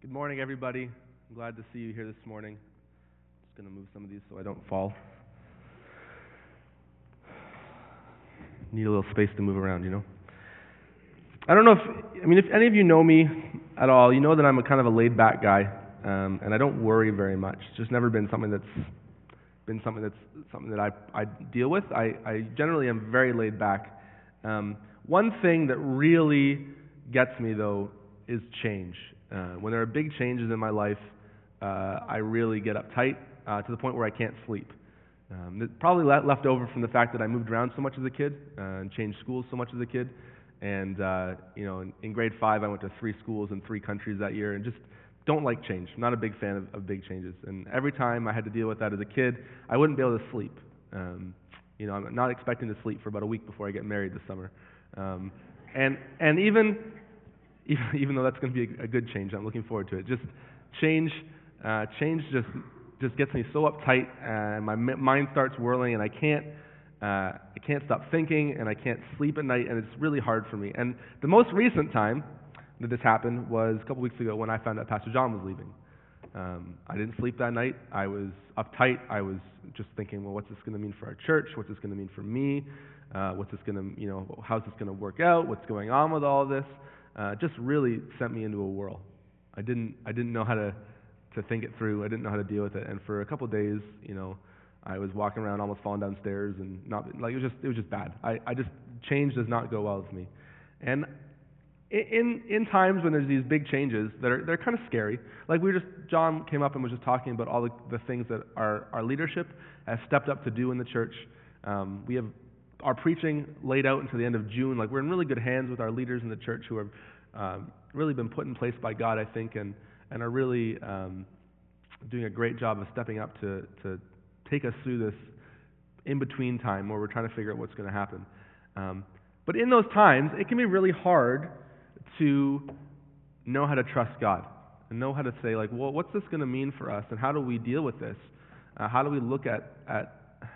Good morning, everybody. I'm glad to see you here this morning. Just going to move some of these so I don't fall. Need a little space to move around, you know. I don't know if any of you know me at all, you know that I'm a kind of a laid-back guy, and I don't worry very much. It's just never been something that I deal with. I generally am very laid back. One thing that really gets me, though, is change. When there are big changes in my life, I really get uptight to the point where I can't sleep. Probably left over from the fact that I moved around so much as a kid and changed schools so much as a kid. And in grade 5, I went to 3 schools in 3 countries that year, and just don't like change. I'm not a big fan of big changes. And every time I had to deal with that as a kid, I wouldn't be able to sleep. I'm not expecting to sleep for about a week before I get married this summer. And even though that's going to be a good change, I'm looking forward to it. Just change just gets me so uptight, and my mind starts whirling, and I can't stop thinking, and I can't sleep at night, and it's really hard for me. And the most recent time that this happened was a couple weeks ago when I found out Pastor John was leaving. I didn't sleep that night. I was uptight. I was just thinking, well, what's this going to mean for our church? What's this going to mean for me? What's this going to, how's this going to work out? What's going on with all of this? Just really sent me into a whirl. I didn't know how to think it through. I didn't know how to deal with it. And for a couple of days, I was walking around almost falling downstairs, and it was just bad. Change does not go well with me. And in times when there's these big changes they're kind of scary. Like John came up and was just talking about all the things that our leadership has stepped up to do in the church. We have our preaching laid out until the end of June. Like, we're in really good hands with our leaders in the church who have really been put in place by God, I think, and are really doing a great job of stepping up to take us through this in-between time where we're trying to figure out what's going to happen. But in those times, it can be really hard to know how to trust God and know how to say, like, well, what's this going to mean for us, and how do we deal with this? How do we look at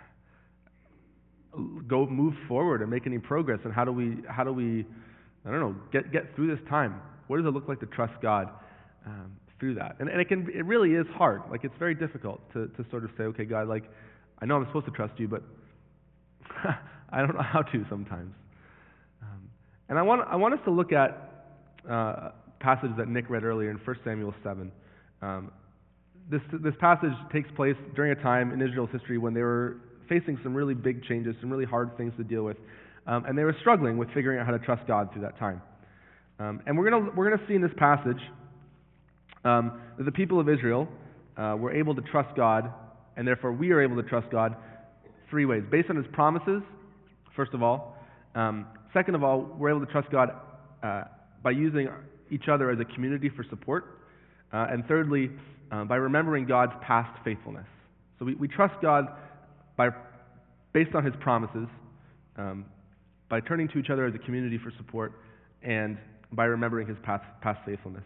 move forward and make any progress, and how do we I don't know, get through this time? What does it look like to trust God through that? And it really is hard. Like, it's very difficult to sort of say, okay, God, like, I know I'm supposed to trust you, but I don't know how to sometimes. And I want us to look at a passage that Nick read earlier in 1 Samuel 7. This passage takes place during a time in Israel's history when they were facing some really big changes, some really hard things to deal with, and they were struggling with figuring out how to trust God through that time. And we're gonna see in this passage that the people of Israel were able to trust God, and therefore we are able to trust God 3 ways: based on His promises, first of all. Second of all, we're able to trust God by using each other as a community for support, and thirdly, by remembering God's past faithfulness. So we trust God based on His promises, by turning to each other as a community for support, and by remembering His past faithfulness.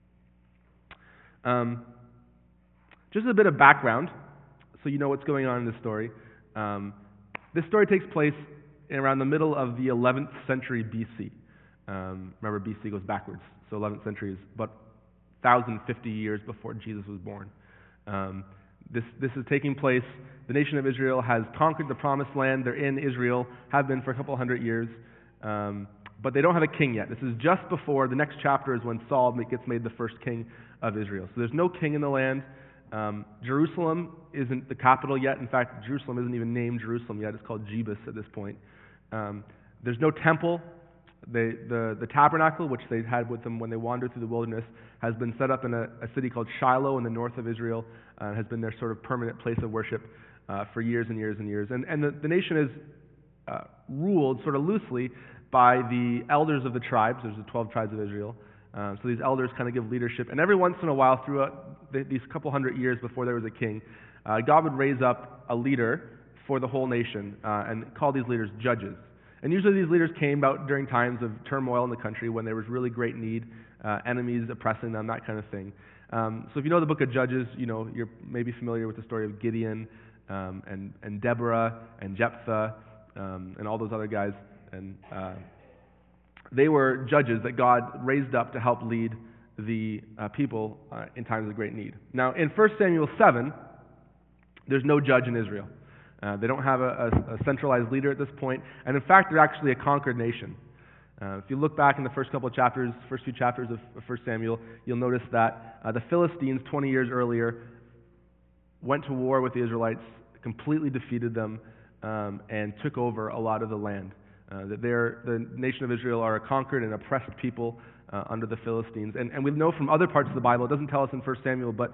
Just a bit of background, so you know what's going on in this story. This story takes place around the middle of the 11th century BC. Remember, BC goes backwards, so 11th century is about 1,050 years before Jesus was born. This is taking place. The nation of Israel has conquered the Promised Land. They're in Israel, have been for a couple hundred years, but they don't have a king yet. This is just before the next chapter is when Saul gets made the first king of Israel. So there's no king in the land. Jerusalem isn't the capital yet. In fact, Jerusalem isn't even named Jerusalem yet. It's called Jebus at this point. There's no temple. The tabernacle, which they had with them when they wandered through the wilderness, has been set up in a city called Shiloh in the north of Israel, and has been their sort of permanent place of worship for years and years and years. And the nation is ruled sort of loosely by the elders of the tribes. There's the 12 tribes of Israel. So these elders kind of give leadership. And every once in a while, throughout these couple hundred years before there was a king, God would raise up a leader for the whole nation and call these leaders judges. And usually these leaders came about during times of turmoil in the country when there was really great need, enemies oppressing them, that kind of thing. So if you know the book of Judges, you're maybe familiar with the story of Gideon and Deborah and Jephthah and all those other guys. And they were judges that God raised up to help lead the people in times of great need. Now, in 1 Samuel 7, there's no judge in Israel. They don't have a centralized leader at this point, and in fact, they're actually a conquered nation. If you look back in the first few chapters of 1 Samuel, you'll notice that the Philistines, 20 years earlier, went to war with the Israelites, completely defeated them, and took over a lot of the land. The nation of Israel are a conquered and oppressed people under the Philistines. And we know from other parts of the Bible, it doesn't tell us in 1 Samuel, but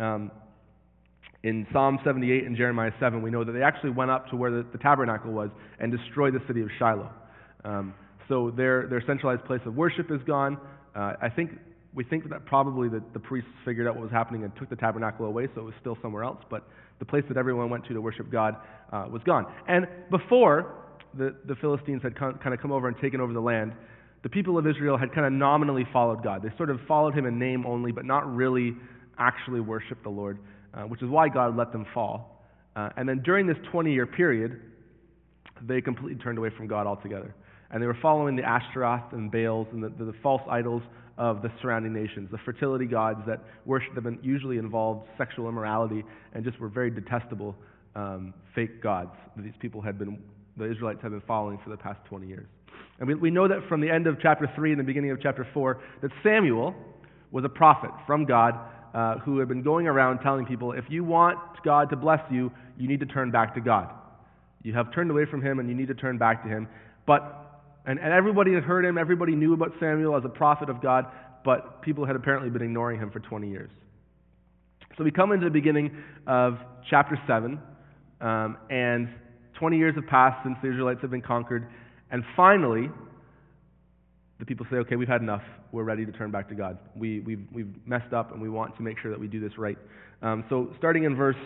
in Psalm 78 and Jeremiah 7, we know that they actually went up to where the tabernacle was and destroyed the city of Shiloh. So their centralized place of worship is gone. We think that probably the priests figured out what was happening and took the tabernacle away, so it was still somewhere else, but the place that everyone went to worship God was gone. And before the Philistines had kind of come over and taken over the land, the people of Israel had kind of nominally followed God. They sort of followed him in name only, but not really actually worshiped the Lord, which is why God let them fall. And then during this 20-year period, they completely turned away from God altogether. And they were following the Ashtaroth and Baals and the false idols of the surrounding nations, the fertility gods that worshipped them and usually involved sexual immorality and just were very detestable fake gods that the Israelites had been following for the past 20 years. And we know that from the end of chapter 3 and the beginning of chapter 4 that Samuel was a prophet from God who had been going around telling people, if you want God to bless you, you need to turn back to God. You have turned away from him and you need to turn back to him. And everybody had heard him, everybody knew about Samuel as a prophet of God, but people had apparently been ignoring him for 20 years. So we come into the beginning of chapter 7, and 20 years have passed since the Israelites have been conquered, and finally, the people say, okay, we've had enough, we're ready to turn back to God. We've messed up, and we want to make sure that we do this right. So starting in verse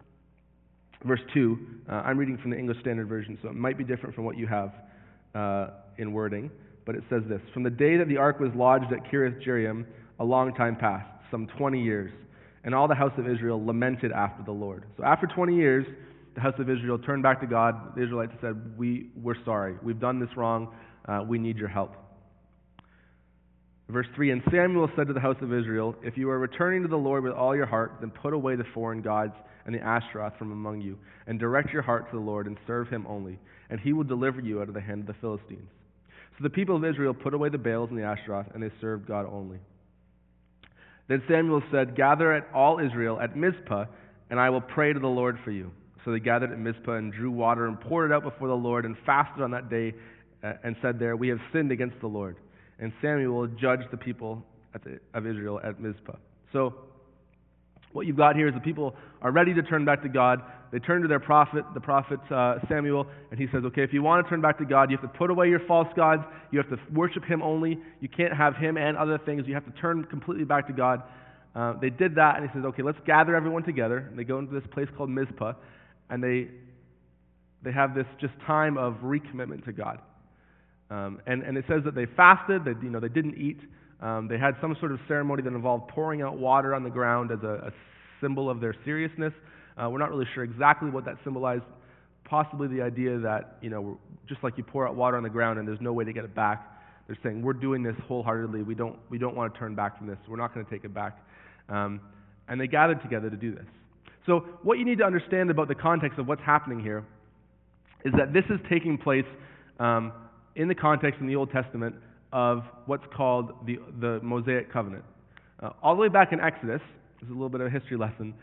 2, I'm reading from the English Standard Version, so it might be different from what you have in wording, but it says this: From the day that the ark was lodged at Kiriath Jearim, a long time passed, some 20 years, and all the house of Israel lamented after the Lord. So after 20 years, the house of Israel turned back to God. The Israelites said, we're sorry. We've done this wrong. We need your help. Verse 3, And Samuel said to the house of Israel, If you are returning to the Lord with all your heart, then put away the foreign gods and the Ashtaroth from among you, and direct your heart to the Lord, and serve him only, and he will deliver you out of the hand of the Philistines. So the people of Israel put away the Baals and the Ashtaroth, and they served God only. Then Samuel said, Gather at all Israel at Mizpah, and I will pray to the Lord for you. So they gathered at Mizpah and drew water and poured it out before the Lord and fasted on that day and said there, We have sinned against the Lord. And Samuel judged the people of Israel at Mizpah. So what you've got here is the people are ready to turn back to God. They turn to their prophet, the prophet Samuel, and he says, okay, if you want to turn back to God, you have to put away your false gods. You have to worship him only. You can't have him and other things. You have to turn completely back to God. They did that, and he says, okay, let's gather everyone together. And they go into this place called Mizpah, and they have this just time of recommitment to God. And it says that they fasted. They didn't eat. They had some sort of ceremony that involved pouring out water on the ground as a symbol of their seriousness. We're not really sure exactly what that symbolized. Possibly the idea that, just like you pour out water on the ground and there's no way to get it back, they're saying, we're doing this wholeheartedly. We don't want to turn back from this. We're not going to take it back. And they gathered together to do this. So what you need to understand about the context of what's happening here is that this is taking place in the context in the Old Testament of what's called the Mosaic Covenant. All the way back in Exodus, this is a little bit of a history lesson,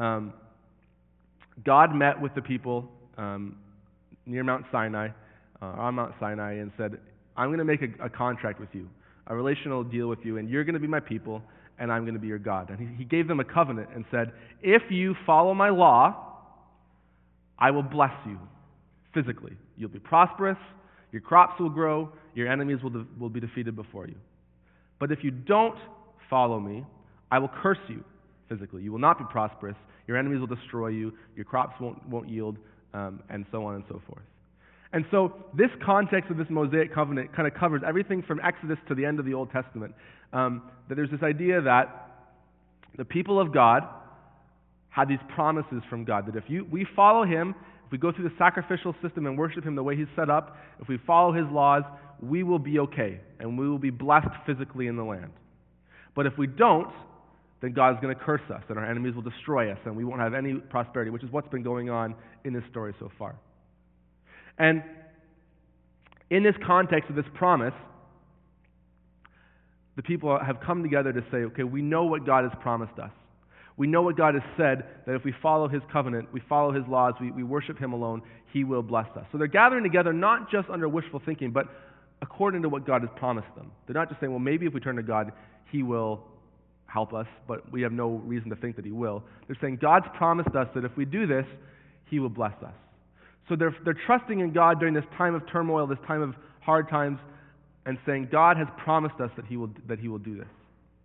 God met with the people near Mount Sinai, on Mount Sinai, and said, I'm going to make a contract with you, a relational deal with you, and you're going to be my people, and I'm going to be your God. And he gave them a covenant and said, if you follow my law, I will bless you physically. You'll be prosperous, your crops will grow, your enemies will be defeated before you. But if you don't follow me, I will curse you physically. You will not be prosperous, your enemies will destroy you, your crops won't yield, and so on and so forth. And so this context of this Mosaic covenant kind of covers everything from Exodus to the end of the Old Testament. That there's this idea that the people of God had these promises from God, that if we follow him, if we go through the sacrificial system and worship him the way he's set up, if we follow his laws, we will be okay, and we will be blessed physically in the land. But if we don't, then God is going to curse us, and our enemies will destroy us, and we won't have any prosperity, which is what's been going on in this story so far. And in this context of this promise, the people have come together to say, okay, we know what God has promised us. We know what God has said, that if we follow His covenant, we follow His laws, we worship Him alone, He will bless us. So they're gathering together not just under wishful thinking, but according to what God has promised them. They're not just saying, well, maybe if we turn to God, He will help us, but we have no reason to think that He will. They're saying, God's promised us that if we do this, He will bless us. So they're trusting in God during this time of turmoil, this time of hard times, and saying, God has promised us that He will do this.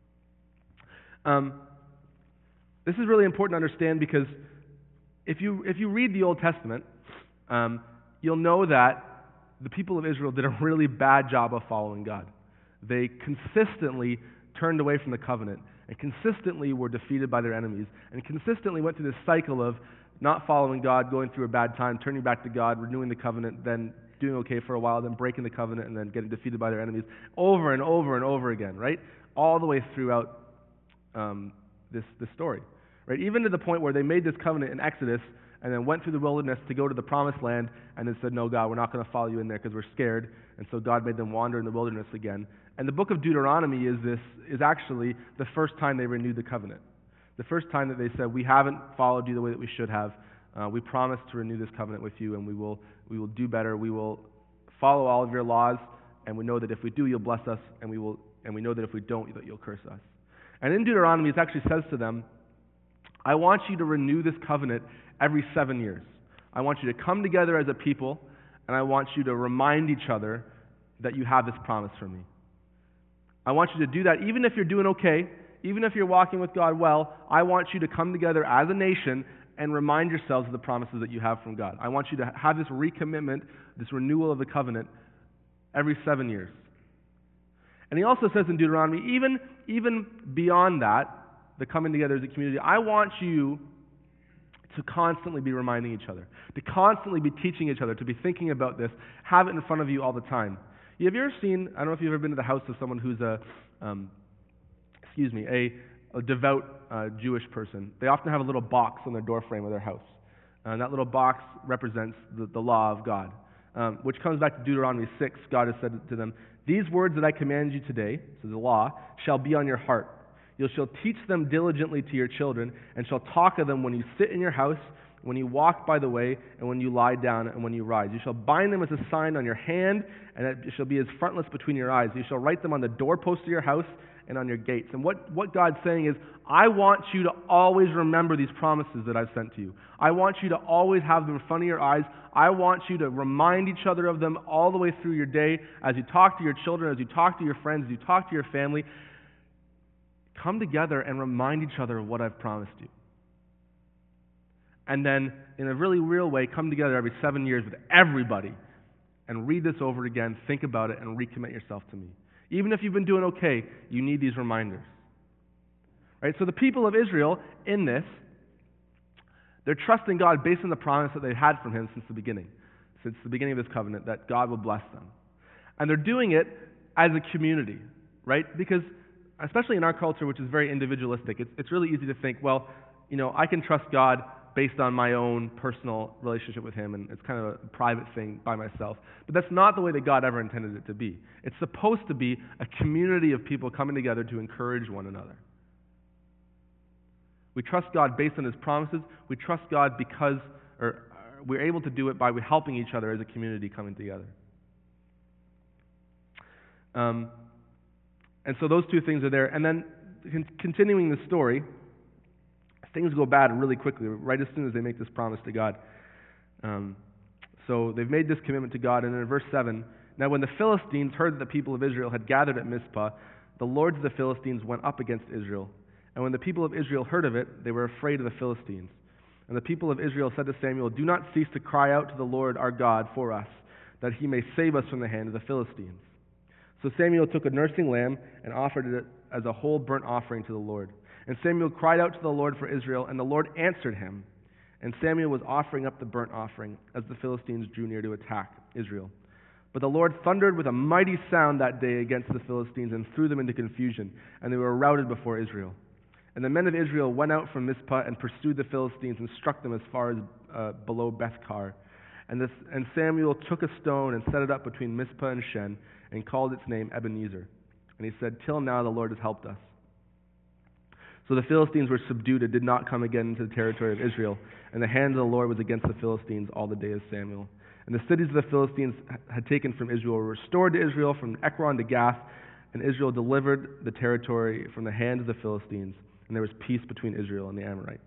This is really important to understand because if you read the Old Testament, you'll know that the people of Israel did a really bad job of following God. They consistently turned away from the covenant and consistently were defeated by their enemies and consistently went through this cycle of not following God, going through a bad time, turning back to God, renewing the covenant, then doing okay for a while, then breaking the covenant, and then getting defeated by their enemies over and over and over again, right? All the way throughout this story, right? Even to the point where they made this covenant in Exodus and then went through the wilderness to go to the promised land and then said, no, God, we're not going to follow you in there because we're scared. And so God made them wander in the wilderness again. And the book of Deuteronomy is actually the first time they renewed the covenant. The first time that they said, we haven't followed you the way that we should have. We promise to renew this covenant with you, and we will do better. We will follow all of your laws, and we know that if we do, you'll bless us, and we know that if we don't, that you'll curse us. And in Deuteronomy, it actually says to them, I want you to renew this covenant every 7 years. I want you to come together as a people, and I want you to remind each other that you have this promise from me. I want you to do that even if you're doing okay, even if you're walking with God well. I want you to come together as a nation and remind yourselves of the promises that you have from God. I want you to have this recommitment, this renewal of the covenant every 7 years. And he also says in Deuteronomy, even beyond that, the coming together as a community, I want you to constantly be reminding each other, to constantly be teaching each other, to be thinking about this, have it in front of you all the time. Have you ever seen, I don't know if you've ever been to the house of someone who's a devout Jewish person. They often have a little box on their doorframe of their house. And that little box represents the law of God, which comes back to Deuteronomy 6. God has said to them, these words that I command you today, so the law, shall be on your heart. You shall teach them diligently to your children, and shall talk of them when you sit in your house, when you walk by the way, and when you lie down, and when you rise. You shall bind them as a sign on your hand, and it shall be as frontlets between your eyes. You shall write them on the doorposts of your house and on your gates. And what God's saying is, I want you to always remember these promises that I've sent to you. I want you to always have them in front of your eyes. I want you to remind each other of them all the way through your day, as you talk to your children, as you talk to your friends, as you talk to your family. Come together and remind each other of what I've promised you. And then, in a really real way, come together every 7 years with everybody and read this over again, think about it, and recommit yourself to me. Even if you've been doing okay, you need these reminders. Right? So the people of Israel, in this, they're trusting God based on the promise that they've had from Him since the beginning of this covenant, that God will bless them. And they're doing it as a community, right? Because especially in our culture, which is very individualistic, it's really easy to think, well, I can trust God based on my own personal relationship with Him, and it's kind of a private thing by myself. But that's not the way that God ever intended it to be. It's supposed to be a community of people coming together to encourage one another. We trust God based on His promises. We trust God because we're able to do it by helping each other as a community coming together. And so those two things are there. And then continuing the story, things go bad really quickly, right as soon as they make this promise to God. So they've made this commitment to God. And then in verse 7, now when the Philistines heard that the people of Israel had gathered at Mizpah, the lords of the Philistines went up against Israel. And when the people of Israel heard of it, they were afraid of the Philistines. And the people of Israel said to Samuel, do not cease to cry out to the Lord our God for us, that He may save us from the hand of the Philistines. So Samuel took a nursing lamb and offered it as a whole burnt offering to the Lord. And Samuel cried out to the Lord for Israel, and the Lord answered him. And Samuel was offering up the burnt offering as the Philistines drew near to attack Israel. But the Lord thundered with a mighty sound that day against the Philistines and threw them into confusion, and they were routed before Israel. And the men of Israel went out from Mizpah and pursued the Philistines and struck them as far as below Beth-kar. And Samuel took a stone and set it up between Mizpah and Shen and called its name Ebenezer. And he said, "Till now the Lord has helped us." So the Philistines were subdued and did not come again into the territory of Israel. And the hand of the Lord was against the Philistines all the day of Samuel. And the cities of the Philistines had taken from Israel were restored to Israel from Ekron to Gath. And Israel delivered the territory from the hand of the Philistines. And there was peace between Israel and the Amorites.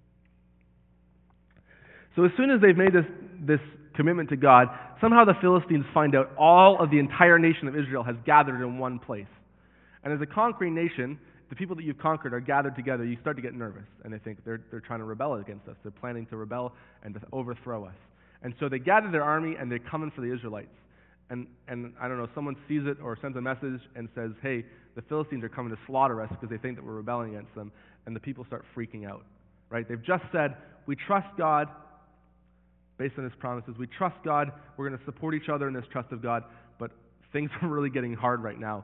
So as soon as they've made this commitment to God, somehow the Philistines find out all of the entire nation of Israel has gathered in one place. And as a conquering nation, the people that you've conquered are gathered together. You start to get nervous, and they think they're trying to rebel against us. They're planning to rebel and to overthrow us. And so they gather their army, and they're coming for the Israelites. And I don't know, someone sees it or sends a message and says, "Hey, the Philistines are coming to slaughter us because they think that we're rebelling against them." And the people start freaking out, right? They've just said, "We trust God based on His promises. We trust God. We're going to support each other in this trust of God." But things are really getting hard right now.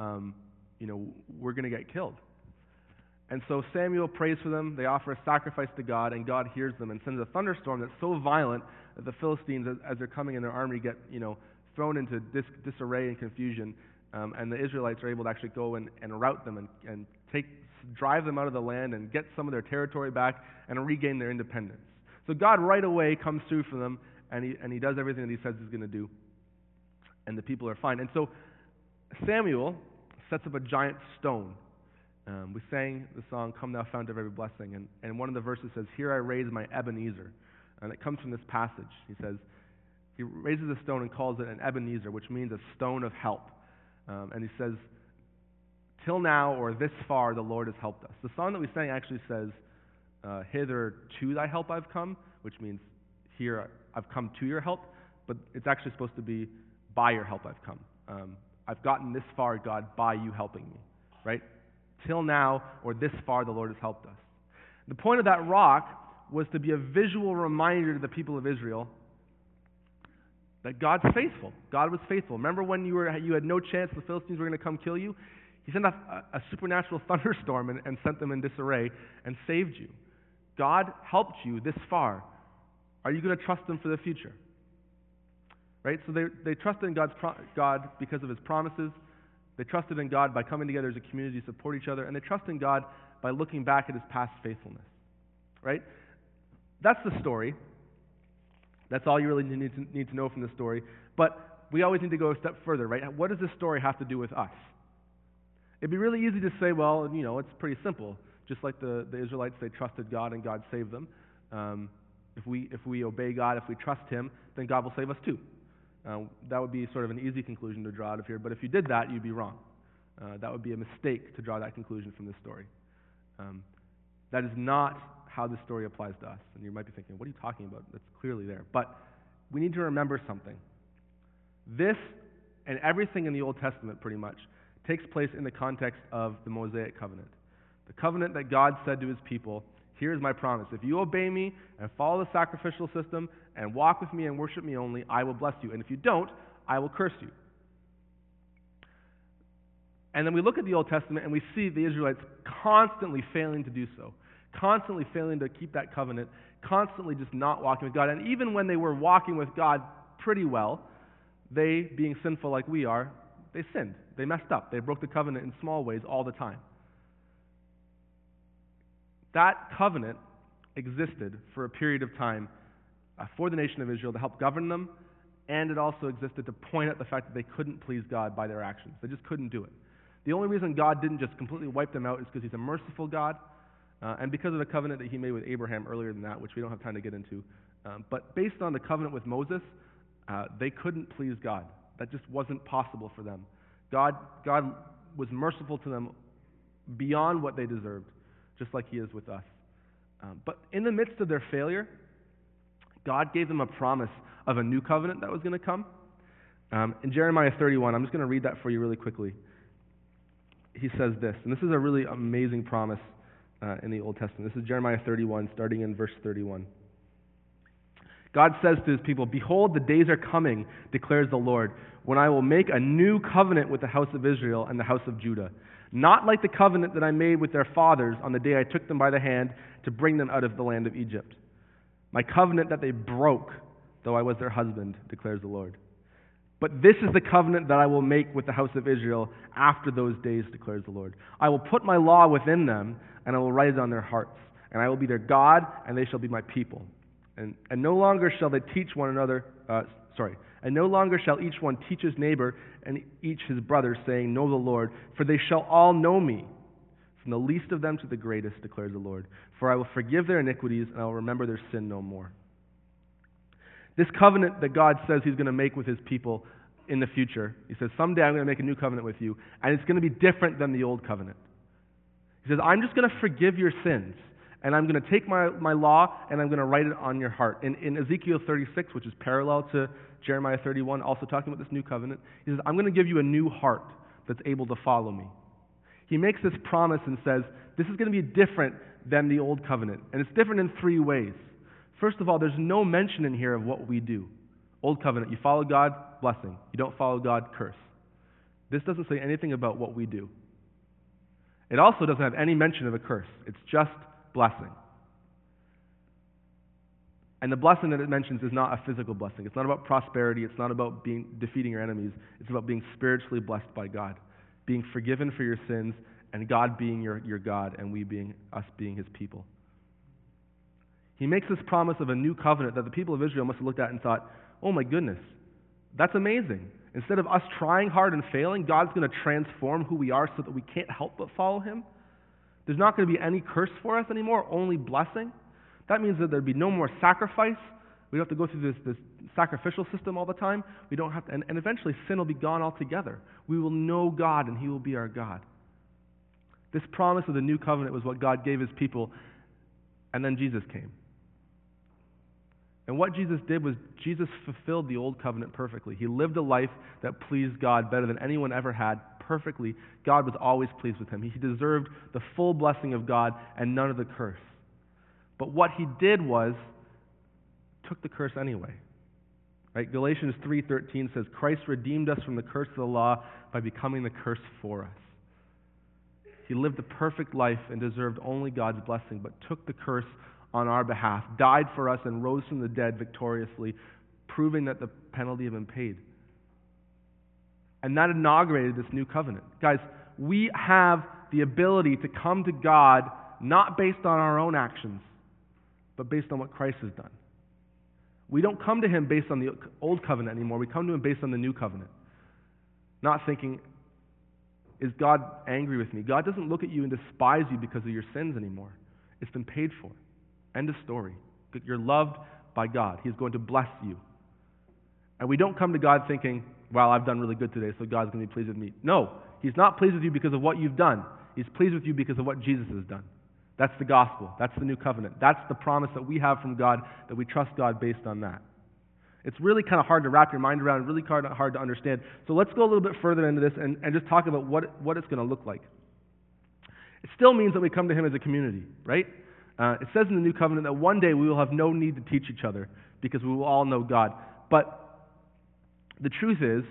We're going to get killed. And so Samuel prays for them. They offer a sacrifice to God, and God hears them and sends a thunderstorm that's so violent that the Philistines, as they're coming in their army, get thrown into disarray and confusion. And the Israelites are able to actually go and rout them and drive them out of the land and get some of their territory back and regain their independence. So God right away comes through for them, and he does everything that He says He's going to do. And the people are fine. And so Samuel sets up a giant stone. We sang the song, "Come Thou Fount of Every Blessing," and one of the verses says, "Here I raise my Ebenezer." And it comes from this passage. He says, he raises a stone and calls it an Ebenezer, which means a stone of help. And he says, "Till now, or this far, the Lord has helped us." The song that we sang actually says, "Hither to thy help I've come," which means here I've come to your help, but it's actually supposed to be by your help I've come. I've gotten this far, God, by you helping me, right? Till now, or this far, the Lord has helped us. The point of that rock was to be a visual reminder to the people of Israel that God's faithful. God was faithful. Remember when you had no chance the Philistines were going to come kill you? He sent a supernatural thunderstorm and sent them in disarray and saved you. God helped you this far. Are you going to trust Him for the future? Right? So they trusted in God because of His promises. They trusted in God by coming together as a community to support each other. And they trust in God by looking back at His past faithfulness. Right? That's the story. That's all you really need to know from the story. But we always need to go a step further, right? What does this story have to do with us? It'd be really easy to say, well, it's pretty simple. Just like the Israelites, they trusted God and God saved them. If we obey God, if we trust Him, then God will save us too. That would be sort of an easy conclusion to draw out of here. But if you did that, you'd be wrong. That would be a mistake to draw that conclusion from this story. That is not how this story applies to us. And you might be thinking, what are you talking about? That's clearly there. But we need to remember something. This and everything in the Old Testament, pretty much, takes place in the context of the Mosaic covenant. The covenant that God said to His people, "Here's my promise. If you obey me and follow the sacrificial system and walk with me and worship me only, I will bless you. And if you don't, I will curse you." And then we look at the Old Testament and we see the Israelites constantly failing to do so, constantly failing to keep that covenant, constantly just not walking with God. And even when they were walking with God pretty well, they, being sinful like we are, they sinned. They messed up. They broke the covenant in small ways all the time. That covenant existed for a period of time for the nation of Israel to help govern them, and it also existed to point out the fact that they couldn't please God by their actions. They just couldn't do it. The only reason God didn't just completely wipe them out is because He's a merciful God, and because of the covenant that He made with Abraham earlier than that, which we don't have time to get into. But based on the covenant with Moses, they couldn't please God. That just wasn't possible for them. God was merciful to them beyond what they deserved, just like He is with us. But in the midst of their failure, God gave them a promise of a new covenant that was going to come. In Jeremiah 31, I'm just going to read that for you really quickly. He says this, and this is a really amazing promise in the Old Testament. This is Jeremiah 31, starting in verse 31. God says to his people, "Behold, the days are coming, declares the Lord, when I will make a new covenant with the house of Israel and the house of Judah, not like the covenant that I made with their fathers on the day I took them by the hand to bring them out of the land of Egypt. My covenant that they broke, though I was their husband, declares the Lord. But this is the covenant that I will make with the house of Israel after those days, declares the Lord. I will put my law within them, and I will write it on their hearts. And I will be their God, and they shall be my people. And no longer shall they teach one another, and no longer shall each one teach his neighbor and each his brother, saying, Know the Lord, for they shall all know me, from the least of them to the greatest, declares the Lord. For I will forgive their iniquities, and I will remember their sin no more." This covenant that God says he's going to make with his people in the future, he says, someday I'm going to make a new covenant with you, and it's going to be different than the old covenant. He says, I'm just going to forgive your sins, and I'm going to take my law, and I'm going to write it on your heart. In Ezekiel 36, which is parallel to Jeremiah 31, also talking about this new covenant, he says, I'm going to give you a new heart that's able to follow me. He makes this promise and says, this is going to be different than the old covenant, and it's different in three ways. First of all, there's no mention in here of what we do. Old covenant, you follow God, blessing. You don't follow God, curse. This doesn't say anything about what we do. It also doesn't have any mention of a curse. It's just blessing. And the blessing that it mentions is not a physical blessing. It's not about prosperity. It's not about defeating your enemies. It's about being spiritually blessed by God, being forgiven for your sins, and God being your God, and us being his people. He makes this promise of a new covenant that the people of Israel must have looked at and thought, oh my goodness, that's amazing. Instead of us trying hard and failing, God's going to transform who we are so that we can't help but follow him. There's not going to be any curse for us anymore, only blessing. That means that there'd be no more sacrifice. We don't have to go through this sacrificial system all the time. We don't have to, and eventually sin will be gone altogether. We will know God, and he will be our God. This promise of the new covenant was what God gave his people, and then Jesus came. And what Jesus did was Jesus fulfilled the old covenant perfectly. He lived a life that pleased God better than anyone ever had, perfectly. God was always pleased with him. He deserved the full blessing of God and none of the curse. But what he did was took the curse anyway. Right? Galatians 3:13 says, Christ redeemed us from the curse of the law by becoming the curse for us. He lived a perfect life and deserved only God's blessing, but took the curse on our behalf, died for us, and rose from the dead victoriously, proving that the penalty had been paid. And that inaugurated this new covenant. Guys, we have the ability to come to God not based on our own actions, but based on what Christ has done. We don't come to him based on the old covenant anymore. We come to him based on the new covenant. Not thinking, is God angry with me? God doesn't look at you and despise you because of your sins anymore. It's been paid for. End of story. You're loved by God. He's going to bless you. And we don't come to God thinking, well, I've done really good today, so God's going to be pleased with me. No, he's not pleased with you because of what you've done. He's pleased with you because of what Jesus has done. That's the gospel. That's the new covenant. That's the promise that we have from God, that we trust God based on that. It's really kind of hard to wrap your mind around, really hard to understand. So let's go a little bit further into this and just talk about what it's going to look like. It still means that we come to him as a community, right? It says in the New Covenant that one day we will have no need to teach each other because we will all know God. But the truth is,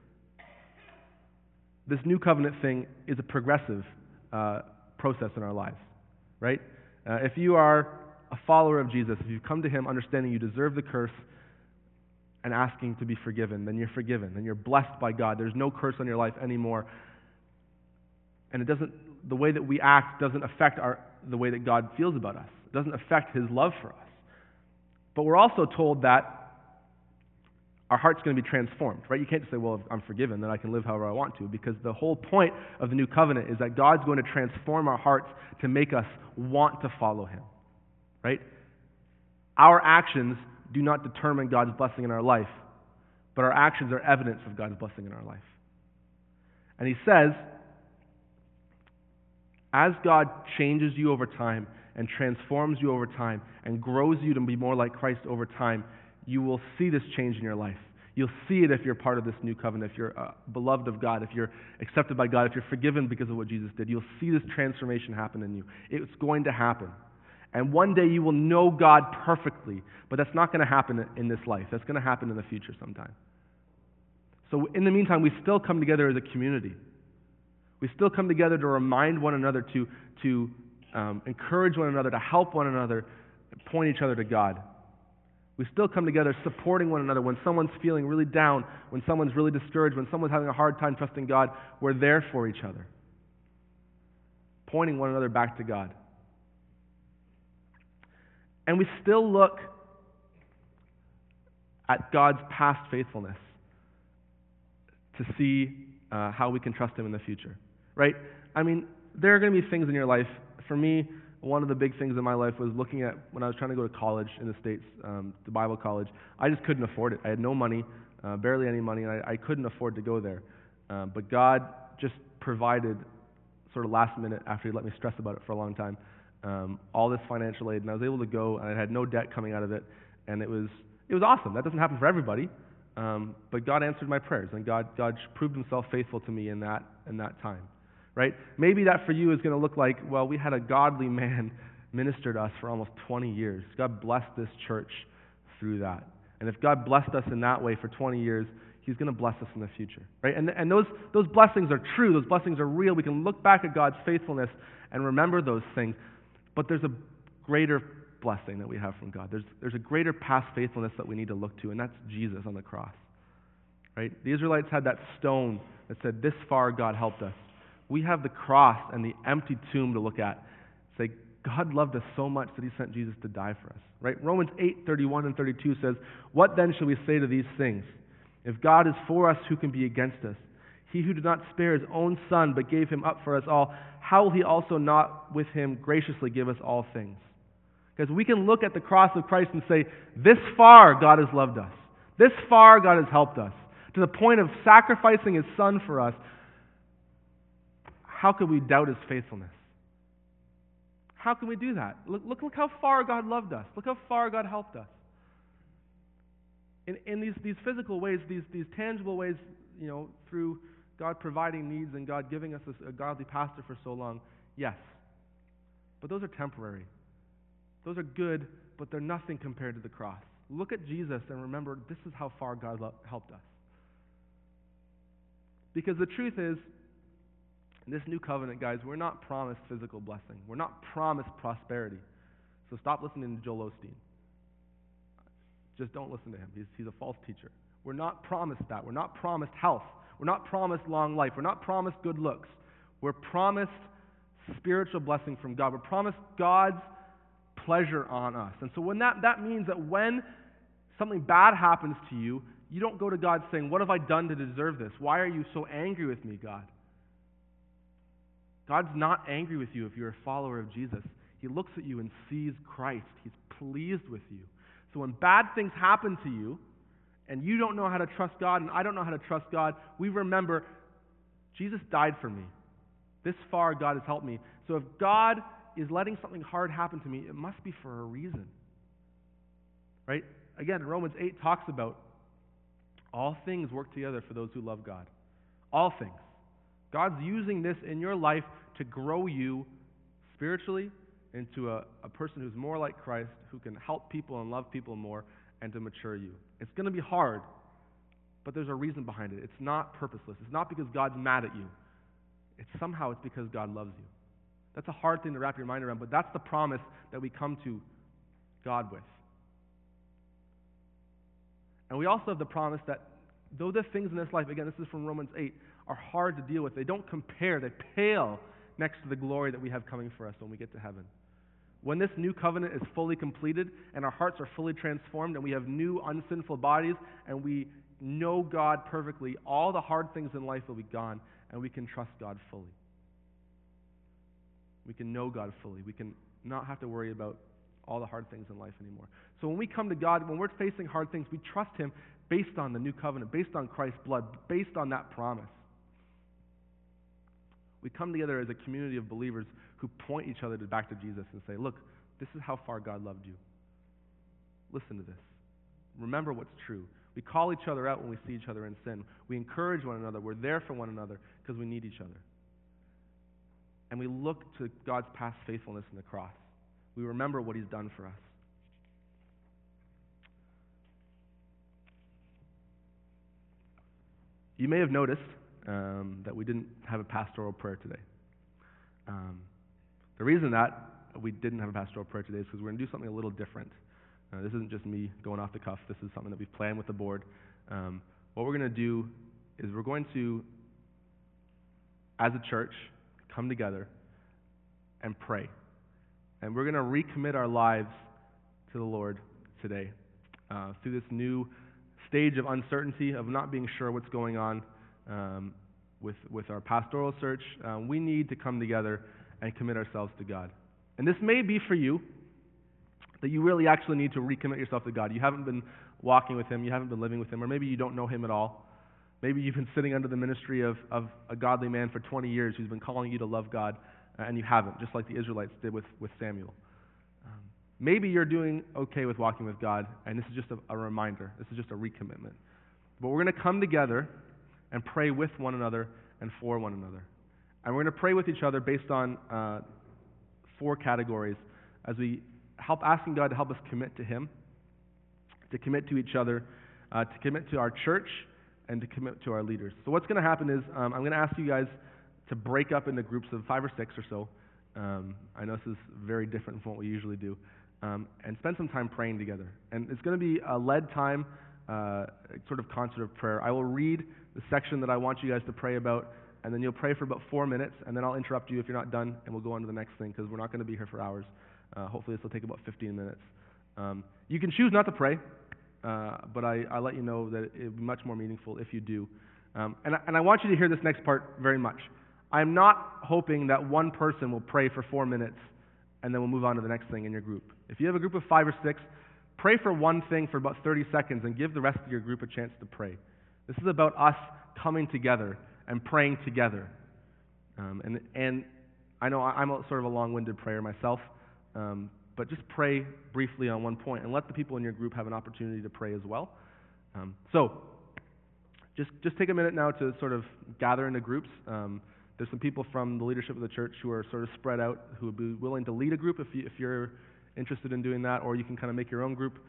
this New Covenant thing is a progressive process in our lives, right? If you are a follower of Jesus, if you've come to him understanding you deserve the curse and asking to be forgiven, then you're forgiven. Then you're blessed by God. There's no curse on your life anymore. And the way that we act doesn't affect the way that God feels about us. It doesn't affect his love for us. But we're also told that our heart's going to be transformed, right? You can't just say, well, if I'm forgiven, then I can live however I want to, because the whole point of the new covenant is that God's going to transform our hearts to make us want to follow him, right? Our actions do not determine God's blessing in our life, but our actions are evidence of God's blessing in our life. And he says, as God changes you over time and transforms you over time and grows you to be more like Christ over time, you will see this change in your life. You'll see it if you're part of this new covenant, if you're beloved of God, if you're accepted by God, if you're forgiven because of what Jesus did. You'll see this transformation happen in you. It's going to happen. And one day you will know God perfectly, but that's not going to happen in this life. That's going to happen in the future sometime. So in the meantime, we still come together as a community. We still come together to remind one another, to encourage one another, to help one another, point each other to God. We still come together supporting one another when someone's feeling really down, when someone's really discouraged, when someone's having a hard time trusting God. We're there for each other, pointing one another back to God. And we still look at God's past faithfulness to see how we can trust Him in the future, right? I mean, there are going to be things in your life. For me, one of the big things in my life was looking at when I was trying to go to college in the States, to Bible college. I just couldn't afford it. I had no money, barely any money, and I couldn't afford to go there. But God just provided sort of last minute, after He let me stress about it for a long time, all this financial aid, and I was able to go, and I had no debt coming out of it, and it was awesome. That doesn't happen for everybody, but God answered my prayers, and God proved Himself faithful to me in that time. Right? Maybe that for you is going to look like, well, we had a godly man minister to us for almost 20 years. God blessed this church through that. And if God blessed us in that way for 20 years, He's going to bless us in the future. Right? And those blessings are true. Those blessings are real. We can look back at God's faithfulness and remember those things. But there's a greater blessing that we have from God. There's a greater past faithfulness that we need to look to, and that's Jesus on the cross. Right? The Israelites had that stone that said, "This far God helped us." We have the cross and the empty tomb to look at. Say, God loved us so much that He sent Jesus to die for us. Right? Romans 8:31 and 32 says, "What then shall we say to these things? If God is for us, who can be against us? He who did not spare His own Son, but gave Him up for us all, how will He also not with Him graciously give us all things?" Because we can look at the cross of Christ and say, this far God has loved us. This far God has helped us. To the point of sacrificing His Son for us. How could we doubt His faithfulness? How can we do that? Look how far God loved us. Look how far God helped us. In these physical ways, these tangible ways, through God providing needs and God giving us a godly pastor for so long, yes. But those are temporary. Those are good, but they're nothing compared to the cross. Look at Jesus and remember, this is how far God helped us. Because the truth is, in this new covenant, guys, we're not promised physical blessing. We're not promised prosperity. So stop listening to Joel Osteen. Just don't listen to him. He's a false teacher. We're not promised that. We're not promised health. We're not promised long life. We're not promised good looks. We're promised spiritual blessing from God. We're promised God's pleasure on us. And so when that means that when something bad happens to you, you don't go to God saying, "What have I done to deserve this? Why are you so angry with me, God?" God's not angry with you if you're a follower of Jesus. He looks at you and sees Christ. He's pleased with you. So when bad things happen to you, and you don't know how to trust God, and I don't know how to trust God, we remember, Jesus died for me. This far God has helped me. So if God is letting something hard happen to me, it must be for a reason. Right? Again, Romans 8 talks about all things work together for those who love God. All things. God's using this in your life to grow you spiritually into a person who's more like Christ, who can help people and love people more, and to mature you. It's going to be hard, but there's a reason behind it. It's not purposeless. It's not because God's mad at you. It's because God loves you. That's a hard thing to wrap your mind around, but that's the promise that we come to God with. And we also have the promise that though the things in this life, again, this is from Romans 8, are hard to deal with, they don't compare, they pale next to the glory that we have coming for us when we get to heaven. When this new covenant is fully completed and our hearts are fully transformed and we have new unsinful bodies and we know God perfectly, all the hard things in life will be gone and we can trust God fully. We can know God fully. We can not have to worry about all the hard things in life anymore. So when we come to God, when we're facing hard things, we trust Him based on the new covenant, based on Christ's blood, based on that promise. We come together as a community of believers who point each other back to Jesus and say, look, this is how far God loved you. Listen to this. Remember what's true. We call each other out when we see each other in sin. We encourage one another. We're there for one another because we need each other. And we look to God's past faithfulness in the cross. we remember what He's done for us. You may have noticed that we didn't have a pastoral prayer today. The reason that we didn't have a pastoral prayer today is because we're going to do something a little different. This isn't just me going off the cuff. This is something that we've planned with the board. What we're going to do is we're going to, as a church, come together and pray. And we're going to recommit our lives to the Lord today through this new stage of uncertainty, of not being sure what's going on with our pastoral search. We need to come together and commit ourselves to God. And this may be for you, that you really actually need to recommit yourself to God. You haven't been walking with Him, you haven't been living with Him, or maybe you don't know Him at all. Maybe you've been sitting under the ministry of a godly man for 20 years who's been calling you to love God, and you haven't, just like the Israelites did with Samuel. Maybe you're doing okay with walking with God, and this is just a reminder. This is just a recommitment. But we're going to come together and pray with one another and for one another. And we're going to pray with each other based on 4 categories as we asking God to help us commit to Him, to commit to each other, to commit to our church, and to commit to our leaders. So what's going to happen is I'm going to ask you guys to break up into groups of 5 or 6 or so. I know this is very different from what we usually do. And spend some time praying together. And it's going to be a led time, sort of concert of prayer. I will read the section that I want you guys to pray about, and then you'll pray for about 4 minutes, and then I'll interrupt you if you're not done, and we'll go on to the next thing, because we're not going to be here for hours. Hopefully this will take about 15 minutes. You can choose not to pray, but I let you know that it would be much more meaningful if you do. And I want you to hear this next part very much. I'm not hoping that one person will pray for 4 minutes, and then we'll move on to the next thing in your group. If you have a group of 5 or 6, pray for one thing for about 30 seconds and give the rest of your group a chance to pray. This is about us coming together and praying together. And I know I'm sort of a long-winded prayer myself, but just pray briefly on one point and let the people in your group have an opportunity to pray as well. So just take a minute now to sort of gather into groups. There's some people from the leadership of the church who are sort of spread out, who would be willing to lead a group if you're interested in doing that, or you can kind of make your own group.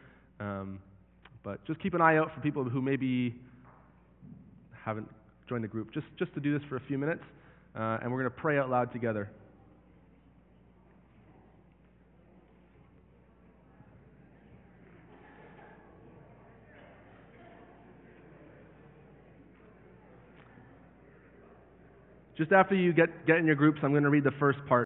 But just keep an eye out for people who maybe haven't joined the group, just to do this for a few minutes, and we're going to pray out loud together. Just after you get in your groups, I'm going to read the first part.